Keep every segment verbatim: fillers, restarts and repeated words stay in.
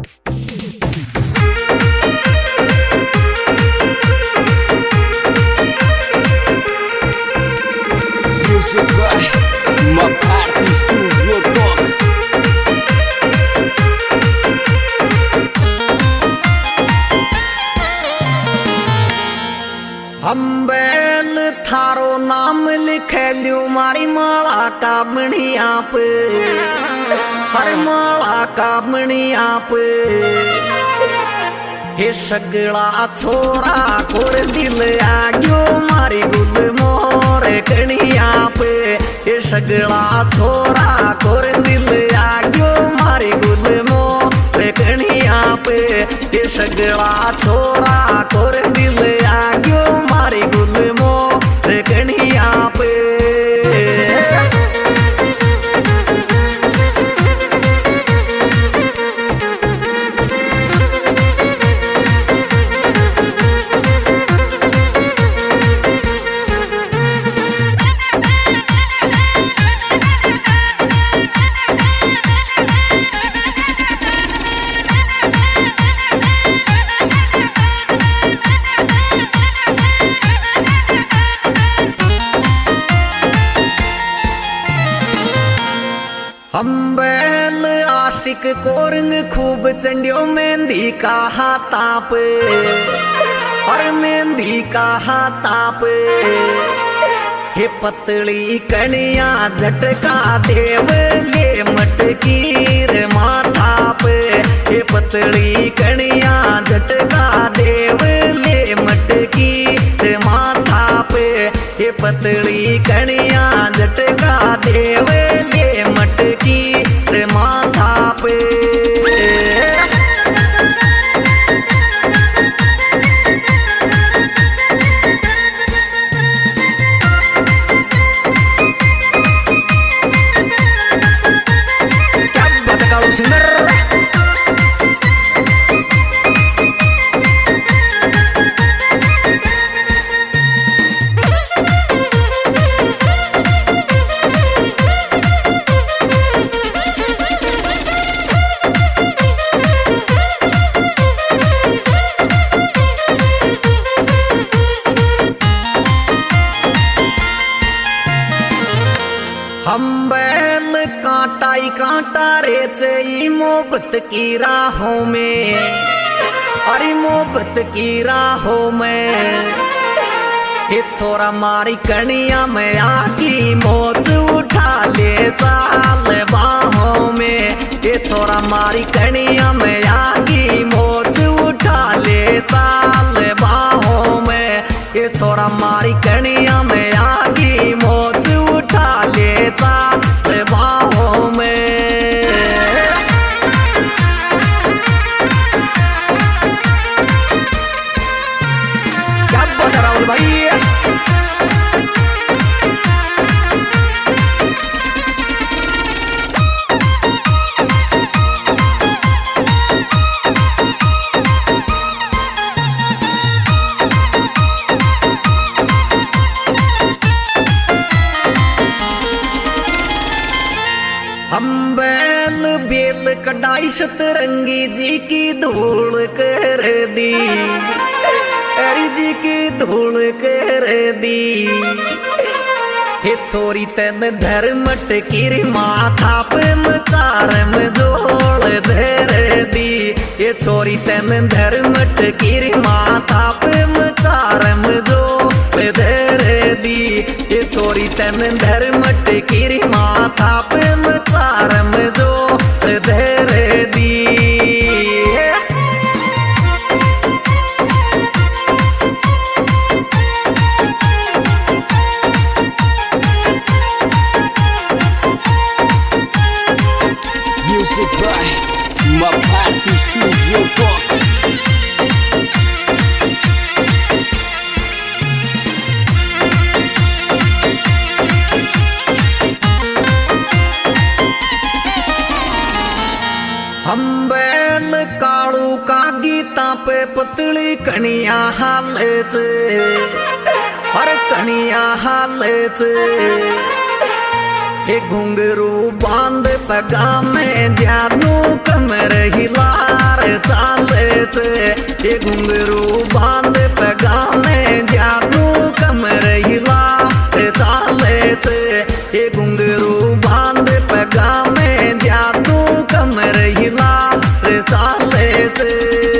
Music by my party studio talk. हम बैल थारो नाम लिखे लियो मारी माला का मणिया पे, हर माला का मणिया पे। हे सगला छोरा कोर दिल आग्यो मारी गुल मोर कणिया पे। हे सगला छोरा कोर दिल आग्यो मारी गुल मोर कणिया पे। हे सगला छोरा कोर दिल आग्यो मारी गुल मोर कणिया पे। हम बैल आशिक कोरंग खूब चंडियो मेहंदी का हाथा पे, और मेहंदी का हाथा पे। हे पतली कणिया झटका देव ले मटकी रे माथा पे। हे पतली कणिया झटका देव ले मटकी रे माथा पे। हे पतली कणिया झटका देव ले मटकी रे माथा पे। क्या बात कालू सिंगर। हम बैल कांटाई कांटा रेचे मोहब्बत की राहों में, अरे मोहब्बत की राहों में। ये छोरा मारी कणिया में आकी मौत उठा ले चाल बाहों में। ये छोरा मारी कणिया में आकी मौत उठा ले चाल बाहों में। ये छोरा मारी कणिया में आकी मौत उठा ले चाल बाहों में। क्या बोल रहा हूँ भाई। हम बैल बेल कटाई सतरंगी जी की धूल कर दी, अरे जी की धूल कर दी। हे छोरी तेन धर्म टकीरी माथा पे मचार में जोड़ धर दी। ये छोरी तेन धर्म टकीरी माथा पे मचार में जोड़ धर दी। ये छोरी तेन धर्म टकीरी माथा पे मचार में जोड़ धर दी। Music by my party studio talk. हम बैल कालू का गीता पे पतली कणिया हालच, हर कणिया हालच। हे घुंघरू बांध पगा में जानू कमर हिला घुंघरू बांध पगाने जादू कमर हिला रे चाले से ये घुंघरू बांध पगाने जादू कमर हिला रे चाले से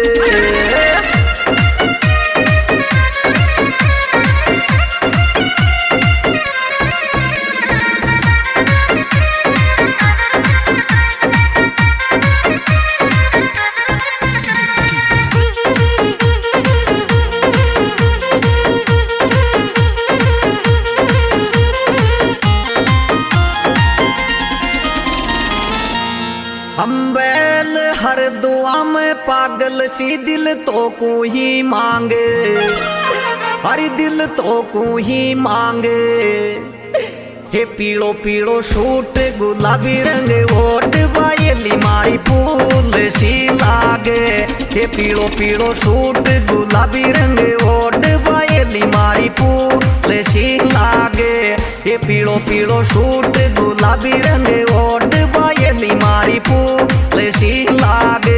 हम बैल हर दुआ में पागल सी दिल तो को ही मांगे हर दिल तो को ही मांगे हे पीड़ो पीड़ो सूट गुलाबी रंग वोट बायली मारी फूल सी लागे हे पीड़ो पीड़ो सूट गुलाबी रंग वोट बायली मारी फूल सी लागे हे पीड़ो पीड़ो सूट गुलाबी रंग वोट बायली मारी फूल सी लागे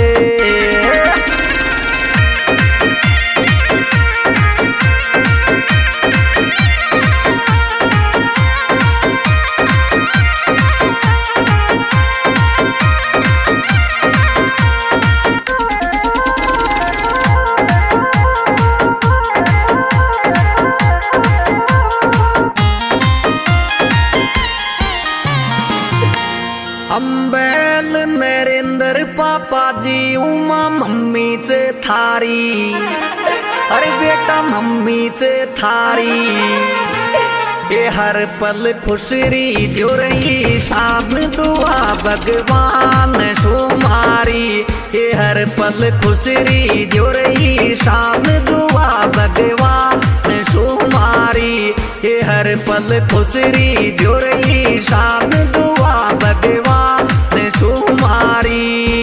अम्बेल नरेंद्र पापा जी उमा मम्मी से थारी अरे बेटा मम्मी से थारी ये हर पल खुशरी जो रही शाम दुआ भगवान सुमारी ये हर पल खुशरी जो रही शाम दुआ भगवान सुमारी ये हर पल खुशरी जो रही शाम दुआ भगवान सुमारी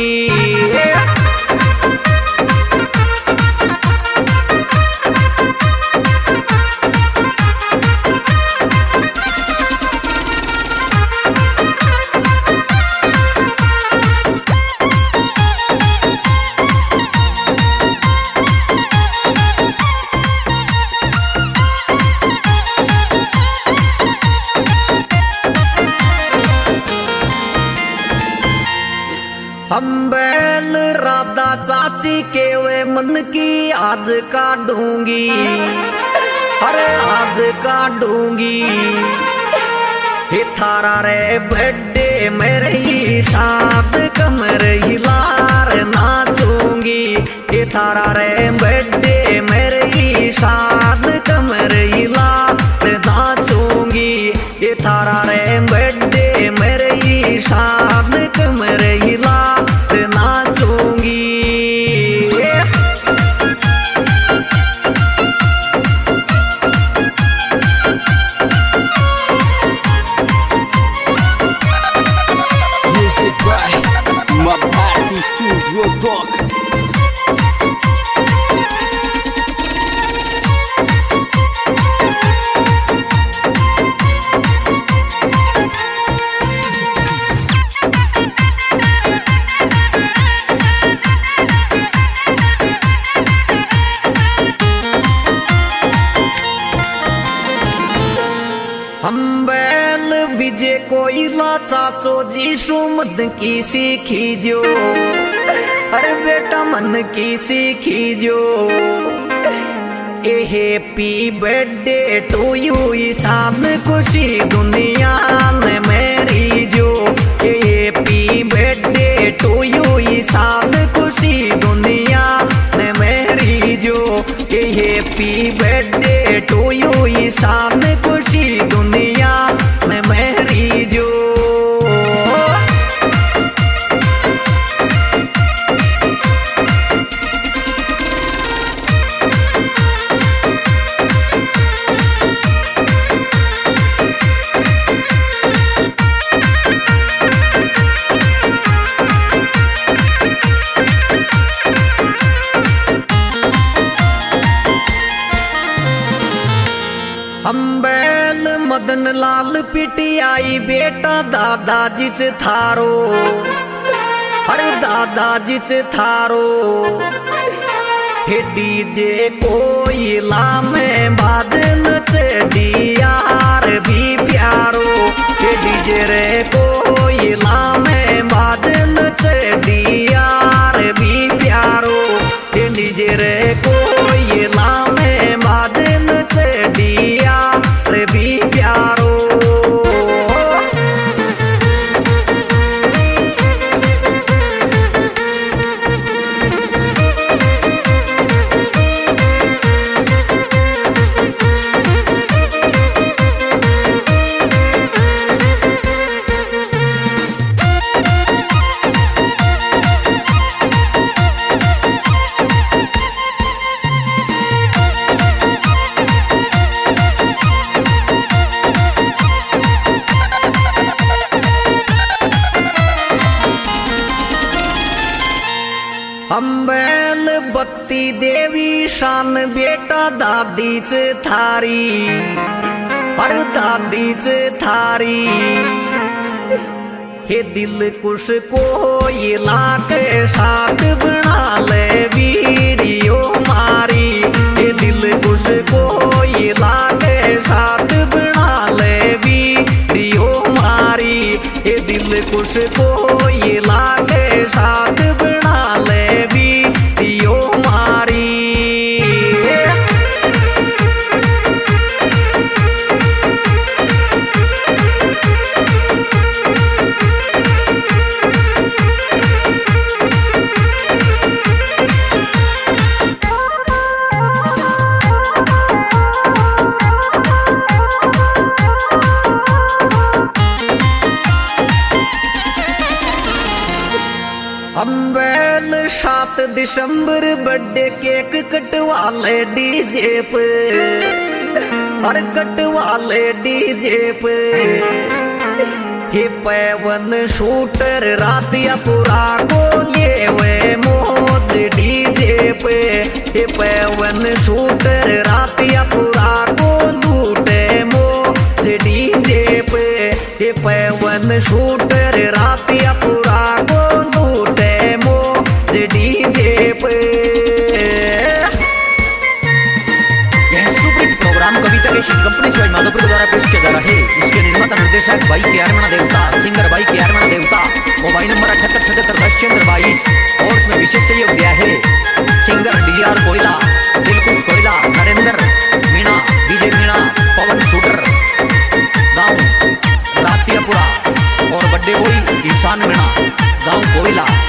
हम बैल राधा चाची के वे मन की आज काटूंगी अरे आज काटूंगी हे थारा रे बर्थडे मेरे ही साथ कमर हिलार नाचूंगी हे थारा रे बर्थडे मेरे ही साथ कमर हिलार नाचूंगी हे थारा रे बर्थडे मेरे ही साथ कमर हिला नाचूंगी Music by Mabhati Studio Talk. हम बैल विजय कोयला चाचो जी सुमद की सीखी जो अरे बेटा मन की सीखी जो ए happy birthday to you Ishaan खुशी दुनिया में मेरी जो ए happy birthday to you Ishaan खुशी दुनिया में मेरी जो ए happy birthday to you Ishaan खुशी दुनिया में मेरी जो हम बैल मदन लाल पिटियाई बेटा दादाजी च थारो अरे दादाजी च थारो हे डीजे कोयला में बाजन चढ़ियार भी प्यारो। हे डीजे रे कोयला में बाजन चढ़ियार भी प्यारो। हे डीजे रे कोयला में बाजन चढ़ियार भी प्यारो। अम्बेल बत्ती देवी शान बेटा दादी च थारी। और दादी च थारी हे दिल कुश कोयला के साथ बना ले वीडियो मारी। हे दिल कुश कोयला के साथ बना ले वीडियो मारी। हे दिल कुश कोयला के साथ बना ले वीडियो मारी। अम्बेल सात दिसंबर बर्थडे केक कटवा ले डीजे पे। और कटवा ले डीजे पे हे पैवन शूटर रातिया पूरा को लिए वे मौज डीजे पे। हे पैवन शूटर रातिया पूरा को लूटे मौज डीजे पे। हे पैवन शूटर रातिया पूरा को लूटे मौज डीजे पे। यह सुपरहिट प्रोग्राम कविता के शीट कंपनी शिवाजी माधोपुर द्वारा पेश किया जा रहा है। इसके निर्माता निर्देशक भाई के आरमणा देवता, सिंगर भाई के आरमणा देवता। मोबाइल नंबर अठहत्तर सतहत्तर दस चंद्र बाईस। और इसमें विशेष सहयोग दिया है सिंगर डी आर कोयला, दिलकुश कोयला, नरेंद्र मीणा, डीजे मीणा, पवन शूटर, गाँव रातियापुरा। और बड्डे बॉय ईशान मीणा, गाँव कोयला।